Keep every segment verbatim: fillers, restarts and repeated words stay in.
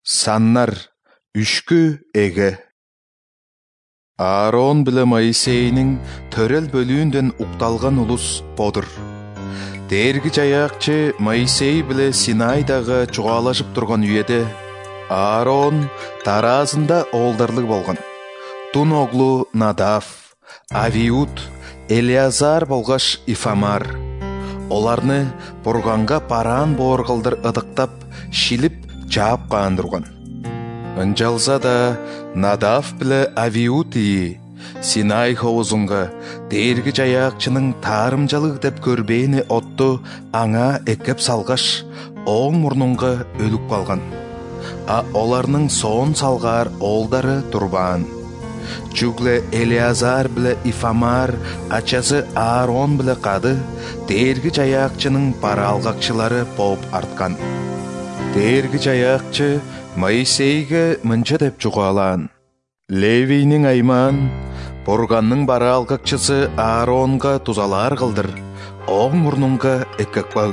Саннар үшкү эге. Аарон биле Моисейнин төрел бөлүүндөн укталган улус бодур. Дээрги жаякчы Моисей биле Синайдагы чугаалашып турган үйеде Аарон таразында оолдарлык болгон. Тун оглу Надав, Авиуд, Элиазар болгош Ифамар. Оларны бурганга параан боор кылдыр ыдыктап, шилип жаап каандырган. Ынжалса да Надав биле Авиуд ии Синай ховузунга дээрги жаякчынын таарымжалык деп көрбейни отту аңа эккеп салгаш, оң мурнунга өлүп калган. А оларнын соон салгаар оолдары турбаан. Чугле Элиазар биле Ифамар ачасы Аарон биле кады дээрги жаякчынын пара алгакчылары болуп арткан. Дээрги жаякчы Моисейге мынча деп чугаалаан: Левийнин аймаан бурганнын пара алгакчысы Ааронга тузалаар кылдыр, оң мурнунга эккек баг.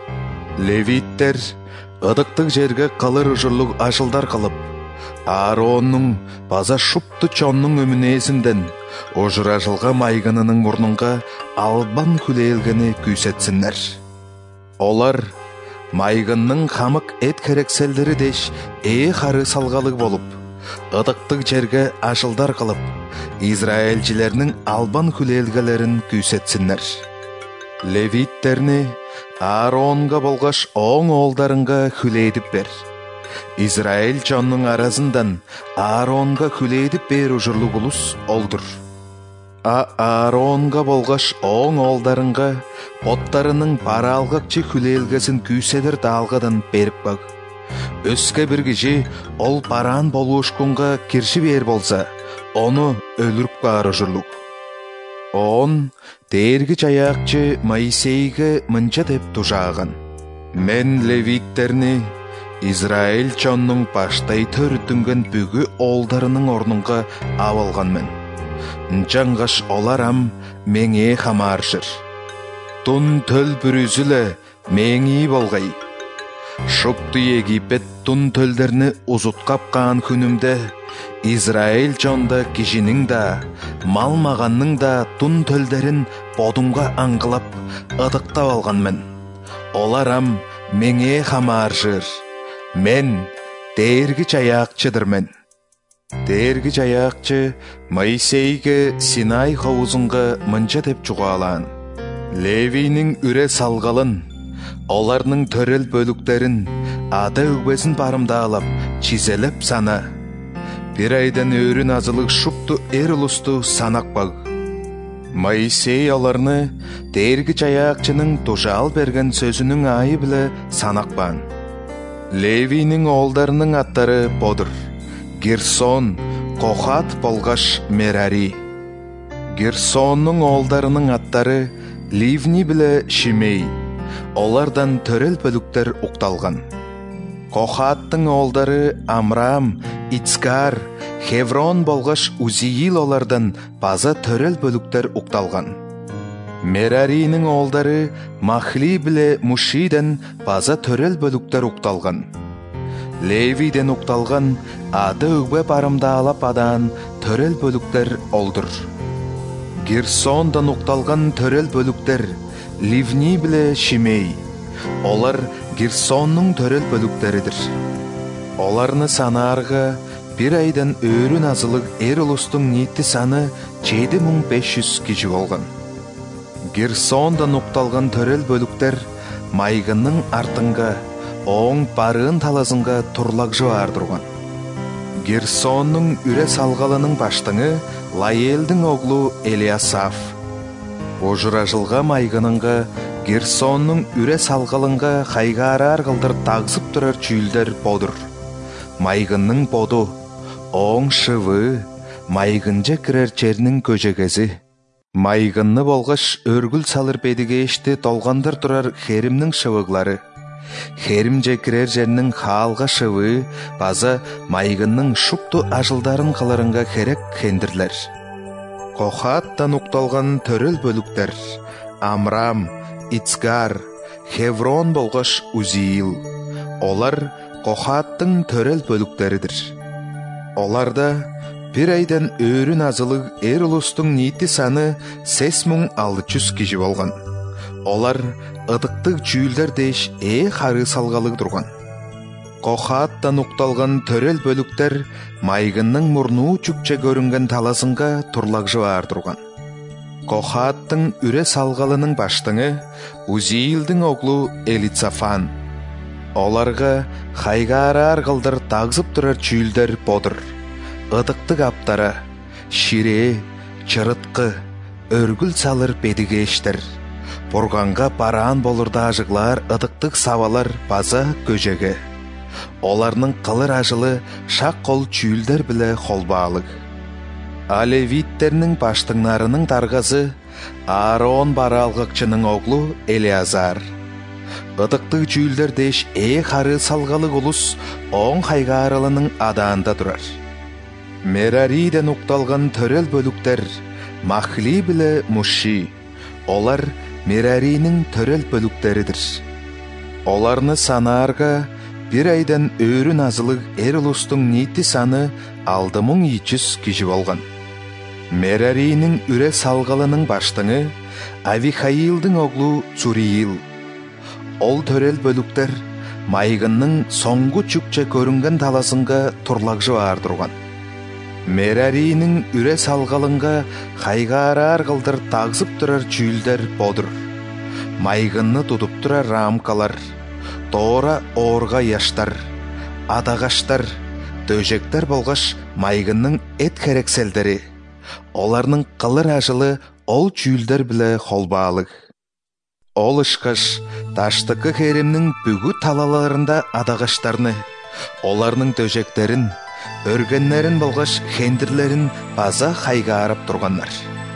Левиттер ыдыктык жерге калыр ужурлук ашылдар кылып, Аароннун база шупту чоннун өмүнесинден ожуражылга майгынынын мурнунга албан хүлээлгени күйсетсиннер. Олар майгыннын хамык эт керекселдери деш ээ хары салгалык болуп, ыдыктык жерге ашылдар кылып, израилчилердин албан хүлээлгелерин күйсетсиннер. Левиттерни Ааронга болгош оң оолдарынга хүлээдип бер. Израиль чоннун арасындан Ааронга хүлээдип бер ужурлук улус олдур. А Ааронга болгош оң оолдарынга боттарынын пара алгакчы хүлээлгесин күйседер даалгадан берип баг. Өскө бир киши ол параан болуушкунга кирши бер болса, ону өлүрүп каар ужурлук. Он дээрги жаякчы Моисейге мынча деп тужааган: Мен левиттерни Израиль чоннун баштай төрүтүнгөн бүгү оолдарынын орнунга абалганмын. Нчангаш оларам меңе хамааршыр. Тун төл бүрүзүлө меңи болгай. Шупту Египет тун төлдерни узуткап каан күнүмдө Израиль чонда кишинин да, малмаганның да тун төлдерин бодумга аңгылап, ыдыктап алганмын. Оларам меңе хамааршыр. Мен дээрги жаякчыдырмын. Дээрги жаякчы Моисейге Синай ховузунга мынча деп чугаалаан: Левийнин үре салгалын, оларнын төрел бөлүктерин, ада үгбесин барымдаалап, чизелеп сана. Бир айдан өрүн азылык шупту эр улусту санак баг. Моисей оларны дээрги жаякчынын тужаал берген сөзүнүн айы биле санакпаан. Левийнин оолдарынын аттары бодур: Герсон, Кохат болгош Мерари. Герсоннун оолдарынын аттары Ливни биле Шимей. Олардан төрел бөлүктер укталган. Кохаттын оолдары Амрам, Ицкар, Хеврон болгош Узиил олардан база төрел бөлүктер укталган. Мераринин оолдары Махли биле Мушиден база төрел бөлүктер укталган. Левиден укталган ады үгбе барымдаалап адаан төрел бөлүктер олдур. Герсондан укталган төрел бөлүктер Ливни биле Шимей. Олар Герсоннун төрел бөлүктеридир. Оларны санаарга бир айдан өрүн азылык эр улустун нийти саны жети миң беш жүз киши болгон. Герсондан укталган төрел бөлүктер майгынын артынга, оң барыын талазынга турлакжы ардырган. Герсоннун үре салгалынын баштыңы Лаелдин оглу Элиасаф. Ожуражылга майгынынга Герсоннун үре салгалынга хайгаарар кылдыр тагсып турар чүүлдер бодур. Майгыннын боду, оң шывы, майгынжа кирер жернин көжегези. Майгынны болгош өргүл салыр бедигешти толгандыр турар херимнин шывыглары. Херим же кирер жернин хаалга шывы, база майгыннын шупту ажылдарын кыларынга керек хендирлер. Кохаттан укталган төрөл бөлүктер Амрам, Ицкар, Хеврон болгош Узиил. Олар Кохаттың төрел бөліктеридир. Оларда bir aydan өрін азылық ер ұлыстың ниеті саны сес мың алты жүз киши болған. Олар ыдықтық жүйілдер дейш е қары салғалық тұрған. Кохаттан укталган төрел бөлүктер майгынның мурну чүкче көрүнгөн таласынга турлакжы бар турган. Кохаттың үре салгалынын баштыңы Узиилдин оглу Элицафан. Оларга хайгарар кылдыр тагзып турар чүйлдер бодур. Ыдыктык аптара, шире, чырыткы, өргүл салыр бедигештер. Бурганга бараан болурда ажыглар ыдыктык сабалар база көжеге. Оларның қылыр ажылы шақ қол чүйлдер біле холбаалык. Алевиттернің баштыңнарының тарғазы Аарон баралғықчының оглу Элиазар. Ыдықтық чүйлдер деш е қары салғалы ұлыс оң хайгарылының адаанда тұрар. Мерариден укталған төрел бөліктер Махли біле Муши. Олар Мераринің төрел бөліктеридір. Оларны санаарга bir aydan өрін азылық ер ұлыстың ниеті саны алты мың екі жүз киши болған. Мераринің үре салғалының баштыңы Авихаилдың оглу Цуриил. Ол төрел бөліктер майгынның соңғы чүкче көрінген таласынға турлакжы бар тұрған. Мераринің үре салғалынға хайгарар кылдыр тагзып турар чүйлдер бодур. Майгынны тутуп турар рамкалар. Тоора орга яштар, адағаштар, дөжектер болғаш майгынның эт керекселдері. Оларның қылыр ажылы ол чүйлдер біле холбаалык. Ол ышқаш таштықы херемнің бүгү талаларында адағаштарны, оларның дөжектерін, өргеннерін болғаш хендірлерін база хайга арап тұрғаннар.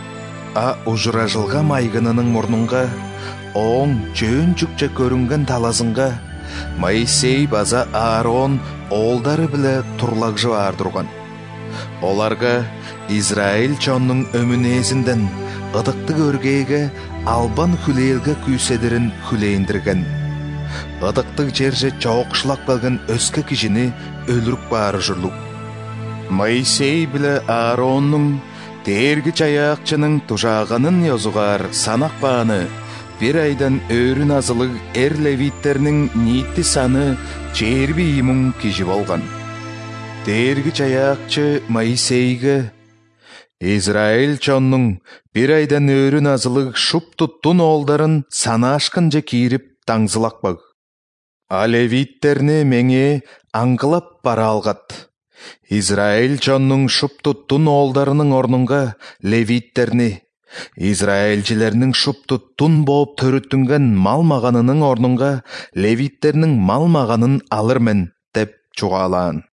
А ужыражылға майгынының мұрныңға оң жөн жүкче көрінген таласынға Моисей база Аарон олдары біле турлакжы бар тұрған. Оларга Израиль чонның өмінезінден ыдыктык өргейге албан хүлейлге күйседерін хүлейіндірген. Ыдыктык жерже чоокшылак балган өске кишини өлүрүк бары журлук. Моисей біле Ааронның дээрги чаяакчының тужаганын ёзугар санак бааны bir aydan өрін азылық ер левиттернің ниетті саны жерби мың киши болған. Дээрги чаяакчы Моисейге Израиль чонның bir aydan өрін азылық шуп туттун оолдарын санаашкынча кирип таңзылакпаг. А левиттерни меңе аңгылап бара алгат. Израиль чонның шуп туттун оолдарынын орнунга левиттерни Израильчилернің шупты тун болып төрүттүнген мал маганының орнунга левиттернің мал маганын алырмен деп чугалаан.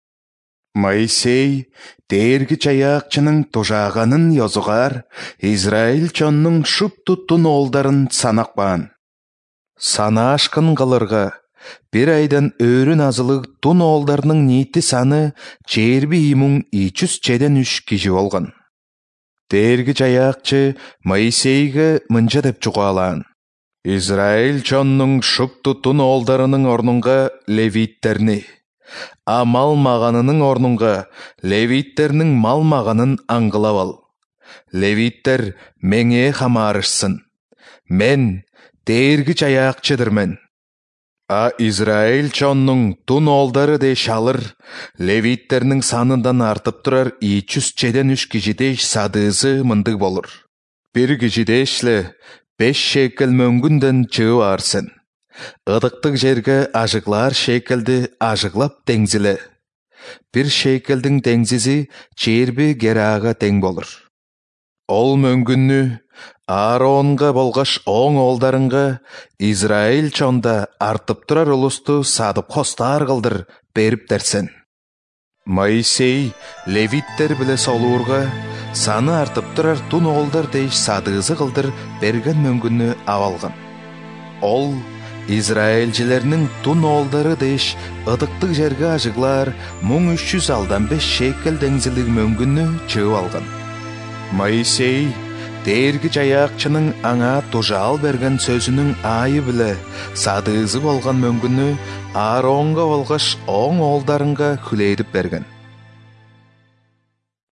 Моисей дээрги чаяакчының тужаганын ёзугар Израиль чонның шупты тун оолдарын санакпаан. Санаашкын кылырга bir aydan өрін азылык тун оолдарынын ниети саны жерби мың екі жүз жетпіс үч киши болгон. Дээрги чаяакчы Моисейге мынча деп чугалаан. Израиль чонның шуп тутун оолдарынын орнунга левиттерни, а мал маганынын орнунга левиттернин мал маганын аңгылап ал. Левиттер меңе хамарышсын. Мен дээрги чаяакчыдырмын. А Израиль чонның тун оолдары деш алыр, левиттернің санындан артып турар екі жүз жетпіс үч кишидеш садыызы мындык болур. Бир кишидешле беш шекел мөңгүндөн чыгып арсын. Ыдыктык жерге ажыглар шекелди ажыглап теңзиле. Бир шекелдин теңзизи черби герага тең болур. Ол мөңгүннү Ааронга болгаш оң оолдарынга Израиль чонда артып турар улусту садып хостар кылдыр берип дерсен. Моисей левиттер биле солуурга саны артып турар тун оолдар дейш садыызы кылдыр берген мөңгүннү абалган. Ол Израильчилернин тун оолдары дейш ыдыктык жерге ажыглар мың үч жүз алдан беш шекел деңзилик мөңгүннү чыгып алган. Моисей Дээрги жаякчының аңа тужал берген сөзінің айы біле, садызы болған мөңгіні Ааронға олғаш оң олдарынға хүлейдіп берген.